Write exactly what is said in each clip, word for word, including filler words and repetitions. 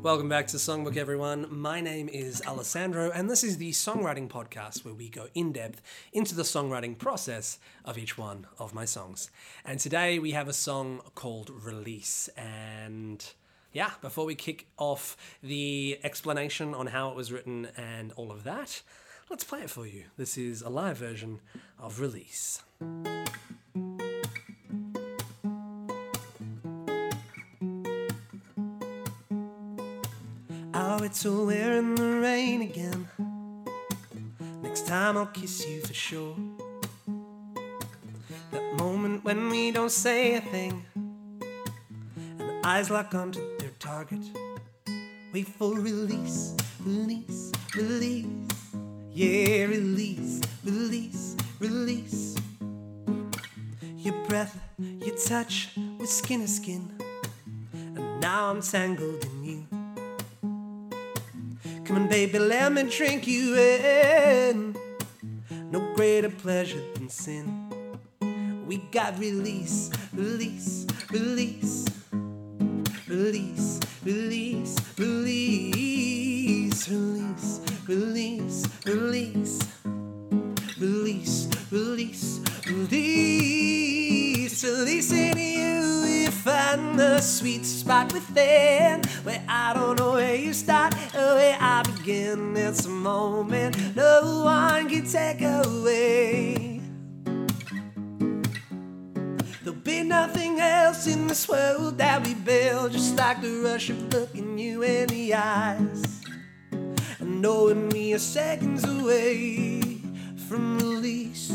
Welcome back to Songbook, everyone. My name is Alessandro, and this is the songwriting podcast where we go in depth into the songwriting process of each one of my songs. And today we have a song called Release. And yeah, before we kick off the explanation on how it was written and all of that, let's play it for you. This is a live version of Release. Oh, it's a we're in the rain again. Next time I'll kiss you for sure. That moment when we don't say a thing and the eyes lock onto their target. Wait for release, release, release. Yeah, release, release, release. Your breath, your touch with skin to skin. And now I'm tangled in you. Come on, baby, let me drink you in. No greater pleasure than sin. We got release, release, release. Release, release, release. Release, release, release. Release, release, release. Releasing you, you find the sweet spot within, where I don't know where you start or where I begin. It's a moment no one can take away. There'll be nothing else in this world that we build, just like the rush of looking you in the eyes and knowing we are seconds away from release.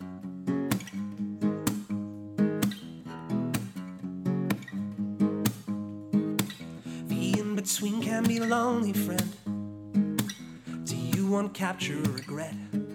Between can be lonely, friend. Do you want capture or regret?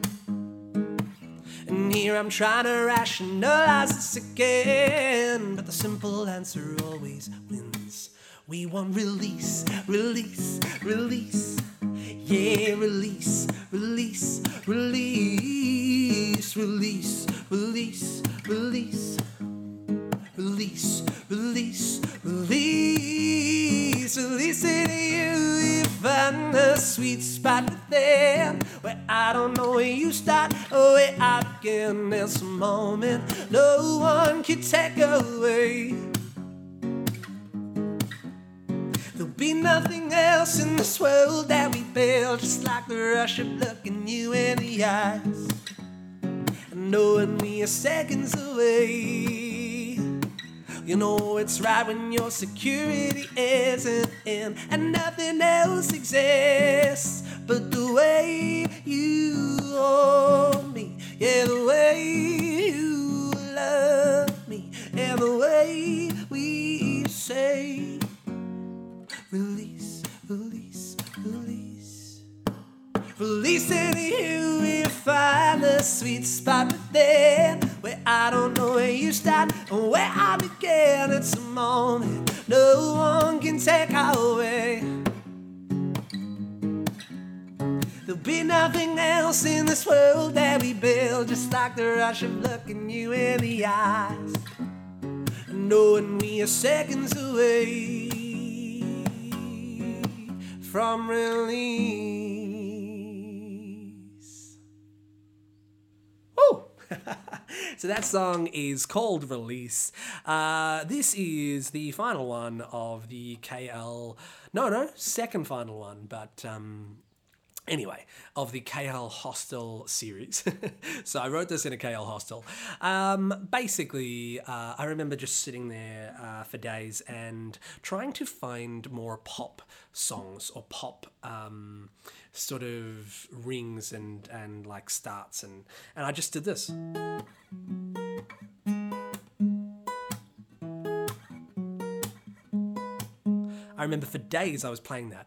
And here I'm trying to rationalize this again, but the simple answer always wins. We want release, release, release. Yeah, release, release, release, release, release, release, release, release, release. Releasing you, you find the sweet spot within, where I don't know where you start or where I begin. There's a moment no one can take away. There'll be nothing else in this world that we build, just like the rush of looking you in the eyes and knowing we are seconds away. You know it's right when your security isn't in and nothing else exists but the way you hold me. Yeah, the way you love me. And the way we say release, release, release. Releasing you, we find the sweet spot within, where I don't know where you start or where I begin. It's a moment no one can take away. There'll be nothing else in this world that we build, just like the rush of looking you in the eyes and knowing we are seconds away from release. Woo! So that song is called Release. Uh, this is the final one of the K L... No, no, second final one, but... Um, Anyway, of the K L Hostel series. So I wrote this in a K L hostel. Um, basically, uh, I remember just sitting there uh, for days and trying to find more pop songs or pop um, sort of rings and, and like starts. And, and I just did this. I remember for days I was playing that.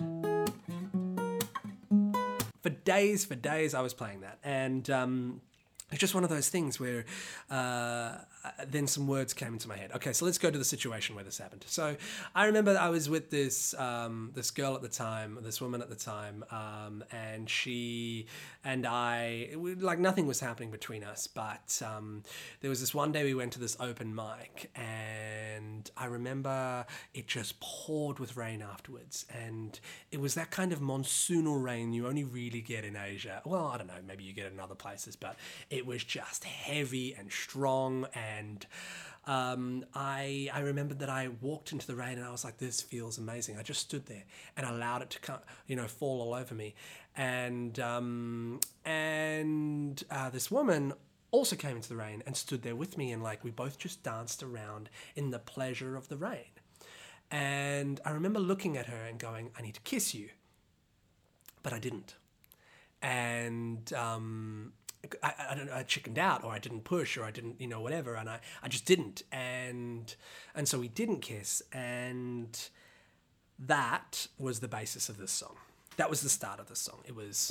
For days, for days, I was playing that. And um, it's just one of those things where uh, then some words came into my head. Okay, so let's go to the situation where this happened. So I remember I was with this um, this girl at the time, this woman at the time, um, and she and I, it, was- like nothing was happening between us, but um, there was this one day we went to this open mic, and I remember it just poured with rain afterwards, and it was that kind of monsoonal rain you only really get in Asia. Well, I don't know, maybe you get it in other places, but it was just heavy and strong. And um, I I remembered that I walked into the rain and I was like, this feels amazing. I just stood there and allowed it to come, you know, fall all over me. And um, and uh, this woman also came into the rain and stood there with me, and like we both just danced around in the pleasure of the rain. And I remember looking at her and going, I need to kiss you, but I didn't. And um, I, I don't know, I chickened out, or I didn't push, or I didn't, you know, whatever, and I, I just didn't. And and so we didn't kiss, and that was the basis of this song. That was the start of the song. It was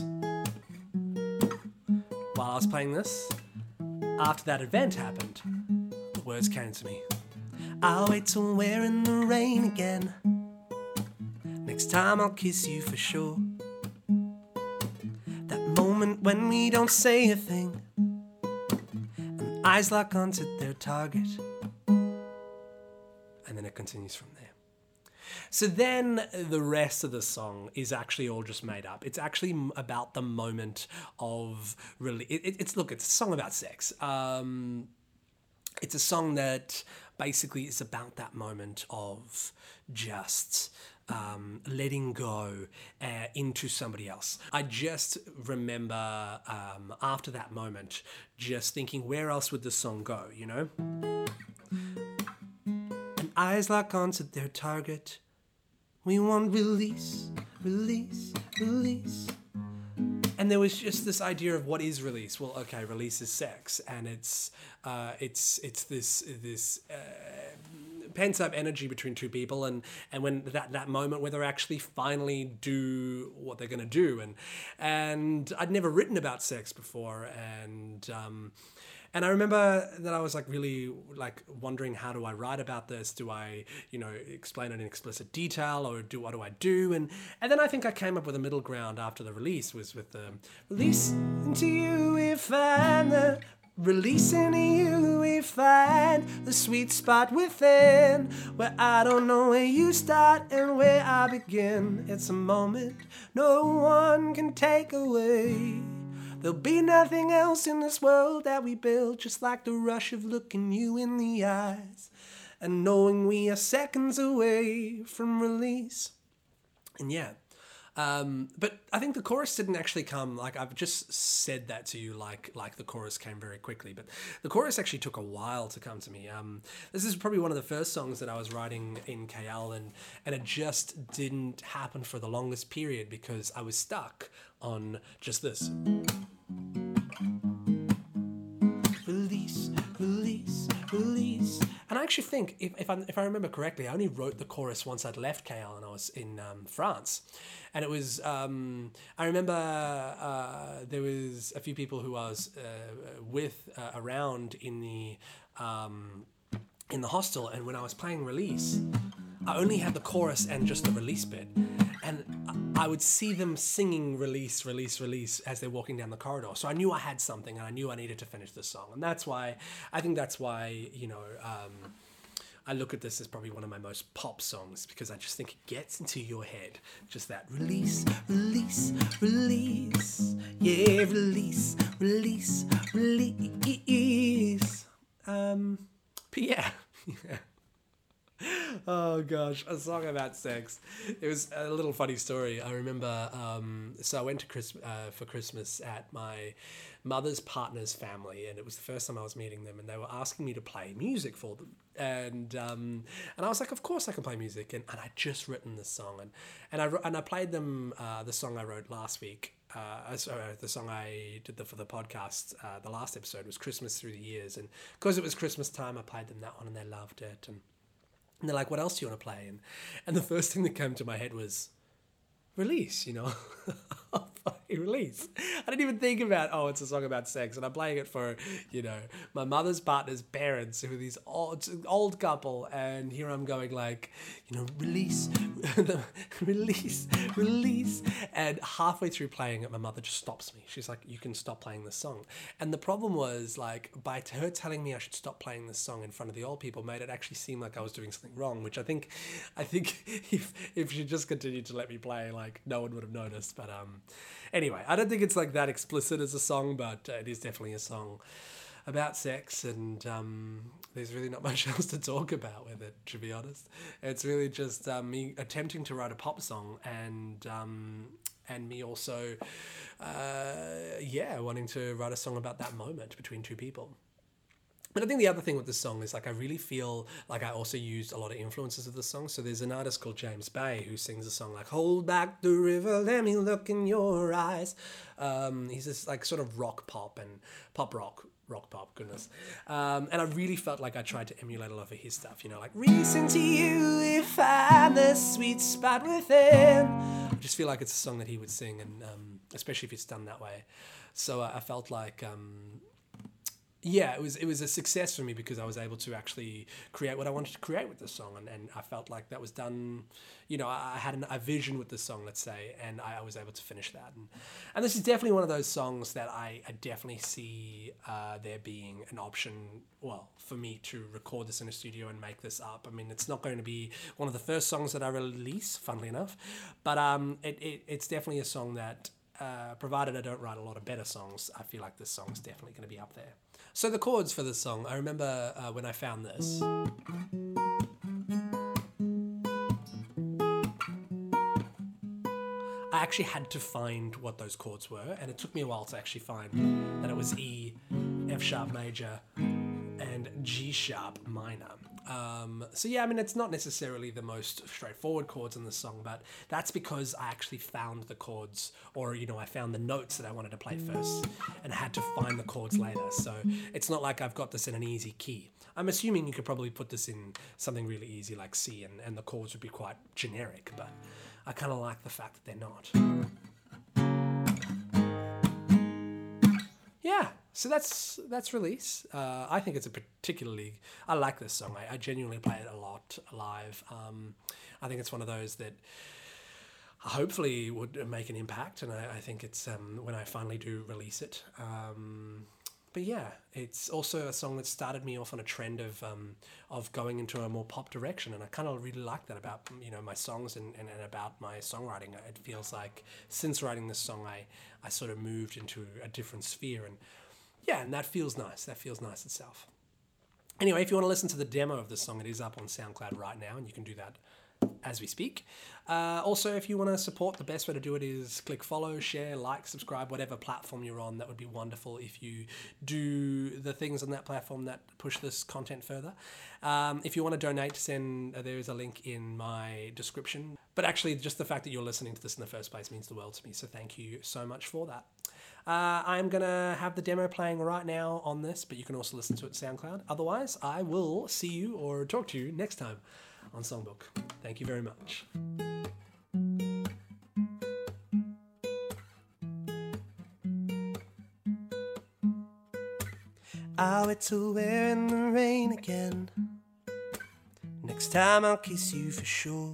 while I was playing this, after that event happened, the words came to me. I'll wait till we're in the rain again. Next time I'll kiss you for sure. That moment when we don't say a thing, and eyes lock onto their target. And then it continues from there. So then the rest of the song is actually all just made up. It's actually m- about the moment of really. It, it, it's look, it's a song about sex. Um, it's a song that basically is about that moment of just um, letting go uh, into somebody else. I just remember um, after that moment, just thinking, where else would this song go? You know. And eyes lock onto their target. We want release, release, release. And there was just this idea of what is release. Well, okay, release is sex, and it's uh, it's it's this this uh, pent up energy between two people, and and when that that moment where they actually finally do what they're gonna do, and and I'd never written about sex before, and. Um, And I remember that I was like really like wondering, how do I write about this? Do I, you know, explain it in explicit detail, or do what do I do? And and then I think I came up with a middle ground after the release, was with the release into you we find the release into you we find the sweet spot within, where I don't know where you start and where I begin. It's a moment no one can take away. There'll be nothing else in this world that we build, just like the rush of looking you in the eyes and knowing we are seconds away from release. And yeah, um, but I think the chorus didn't actually come, like I've just said that to you, like like the chorus came very quickly, but the chorus actually took a while to come to me. Um, this is probably one of the first songs that I was writing in K L, and, and it just didn't happen for the longest period because I was stuck on just this. Release, release, release. And I actually think, if if I, if I remember correctly, I only wrote the chorus once I'd left K L and I was in um, France. And it was, um, I remember uh, there was a few people who I was uh, with uh, around in the um, in the hostel, and when I was playing Release, I only had the chorus and just the release bit. And I would see them singing release, release, release as they're walking down the corridor. So I knew I had something, and I knew I needed to finish this song. And that's why, I think that's why, you know, um, I look at this as probably one of my most pop songs, because I just think it gets into your head. Just that release, release, release. Yeah, release, release, release. Um, but yeah. yeah. Oh gosh, a song about sex. It was a little funny story. I remember, um, so I went to Chris, uh, for Christmas at my mother's partner's family, and it was the first time I was meeting them, and they were asking me to play music for them. And um, and I was like, of course I can play music, and, and I'd just written this song, and and I and I played them uh, the song I wrote last week. Uh, sorry, the song I did the, for the podcast, uh, the last episode was Christmas Through the Years, and because it was Christmas time, I played them that one, and they loved it. And And they're like, what else do you want to play? And and the first thing that came to my head was release, you know. Release. I didn't even think about, oh, it's a song about sex, and I'm playing it for, you know, my mother's partner's parents, who are these old, old couple, and here I'm going like, you know, release, release, release, and halfway through playing it, my mother just stops me. She's like, you can stop playing this song. And the problem was, like, by her telling me I should stop playing this song in front of the old people made it actually seem like I was doing something wrong, which I think, I think if if she just continued to let me play, like, no one would have noticed. But um, anyway, I don't think it's like that explicit as a song, but uh, it is definitely a song about sex, and um, there's really not much else to talk about with it, to be honest. It's really just um, me attempting to write a pop song, and um, and me also, uh, yeah, wanting to write a song about that moment between two people. But I think the other thing with this song is, like, I really feel like I also used a lot of influences of the song. So there's an artist called James Bay who sings a song like, hold back the river, let me look in your eyes. Um, he's this, like, sort of rock pop and pop rock, rock pop, goodness. Um, and I really felt like I tried to emulate a lot of his stuff, you know, like, listen to you if I'm the sweet spot within. I just feel like it's a song that he would sing, and um, especially if it's done that way. So uh, I felt like... Um, Yeah, it was it was a success for me because I was able to actually create what I wanted to create with the song, and, and I felt like that was done, you know, I, I had an, a vision with the song, let's say, and I, I was able to finish that. And, and this is definitely one of those songs that I, I definitely see uh, there being an option, well, for me to record this in a studio and make this up. I mean, it's not going to be one of the first songs that I release, funnily enough, but um, it, it it's definitely a song that, uh, provided I don't write a lot of better songs, I feel like this song is definitely going to be up there. So the chords for this song, I remember uh, when I found this. I actually had to find what those chords were, and it took me a while to actually find that it was E, F sharp major, and G sharp minor. Um, so yeah, I mean, it's not necessarily the most straightforward chords in the song, but that's because I actually found the chords, or, you know, I found the notes that I wanted to play first and had to find the chords later. So it's not like I've got this in an easy key. I'm assuming you could probably put this in something really easy like C, and, and the chords would be quite generic, but I kind of like the fact that they're not. Yeah. So that's that's Release. Uh, I think it's a particularly... I like this song. I, I genuinely play it a lot live. Um, I think it's one of those that hopefully would make an impact, and I, I think it's um, when I finally do release it. Um, but yeah, it's also a song that started me off on a trend of um, of going into a more pop direction, and I kind of really like that about, you know, my songs and, and, and about my songwriting. It feels like since writing this song, I, I sort of moved into a different sphere, and yeah, and that feels nice. That feels nice itself. Anyway, if you want to listen to the demo of the song, it is up on SoundCloud right now, and you can do that as we speak. Uh, also, if you want to support, the best way to do it is click follow, share, like, subscribe, whatever platform you're on. That would be wonderful if you do the things on that platform that push this content further. Um, if you want to donate, send, uh, there is a link in my description. But actually, just the fact that you're listening to this in the first place means the world to me, so thank you so much for that. Uh, I'm going to have the demo playing right now on this, but you can also listen to it on SoundCloud. Otherwise, I will see you or talk to you next time on Songbook. Thank you very much. I wait till we're in the rain again. Next time I'll kiss you for sure.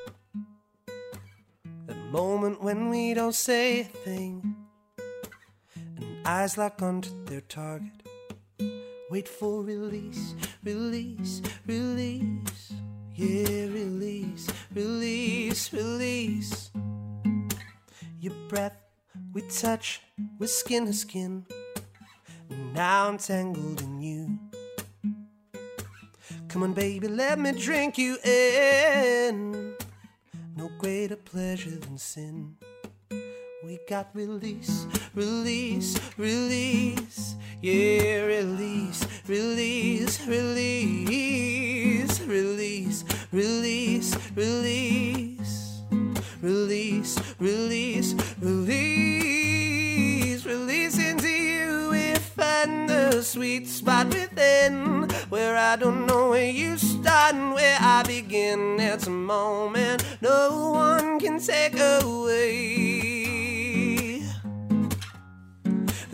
The moment when we don't say a thing, eyes lock onto their target. Wait for release, release, release. Yeah, release, release, release. Your breath, we touch, we're skin to skin. Now I'm tangled in you. Come on, baby, let me drink you in. No greater pleasure than sin. We got release, release, release. Yeah, release, release, release. Release, release, release. Release, release, release. Release into you. We find the sweet spot within, where I don't know where you start and where I begin. It's a moment no one can take away.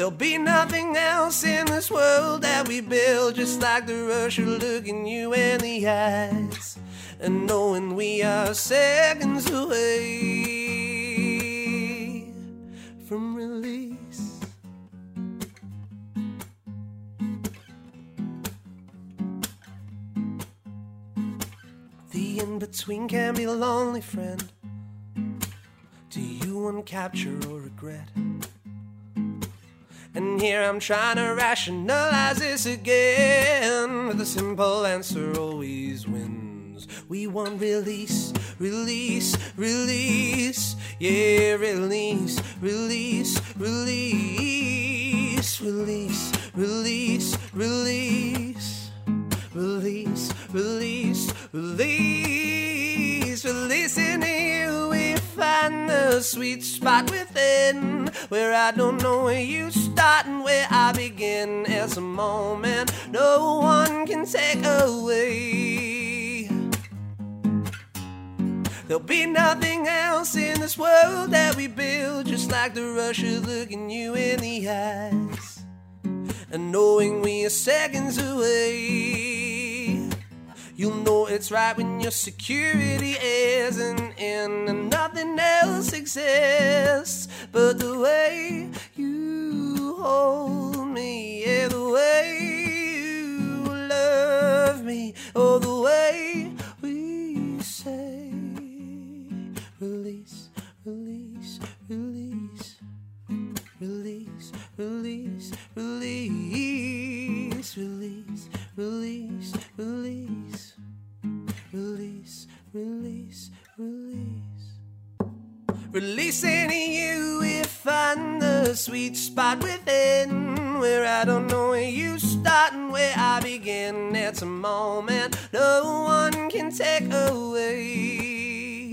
There'll be nothing else in this world that we build, just like the rush of looking you in the eyes and knowing we are seconds away from release. The in-between can be lonely, friend. Do you want capture or regret? And here I'm trying to rationalize this again, but the simple answer always wins. We want release, release, release. Yeah, release, release, release, release, release, release, release, release, release, releasing you. We find the sweet spot within, where I don't know where you start and where I begin. It's a moment no one can take away. There'll be nothing else in this world that we build, just like the rush of looking you in the eyes and knowing we are seconds away. You'll know it's right when your security isn't in and nothing else exists but the way you hold me, yeah, the way you love me, oh, the way we say release, release, release, release, release, release, release, release, release, release, release, release. Releasing you, we find the sweet spot within, where I don't know where you start and where I begin. It's a moment no one can take away.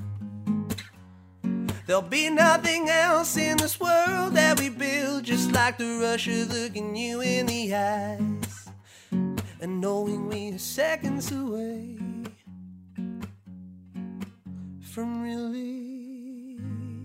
There'll be nothing else in this world that we build, just like the rush of looking you in the eyes and knowing we are seconds away from release.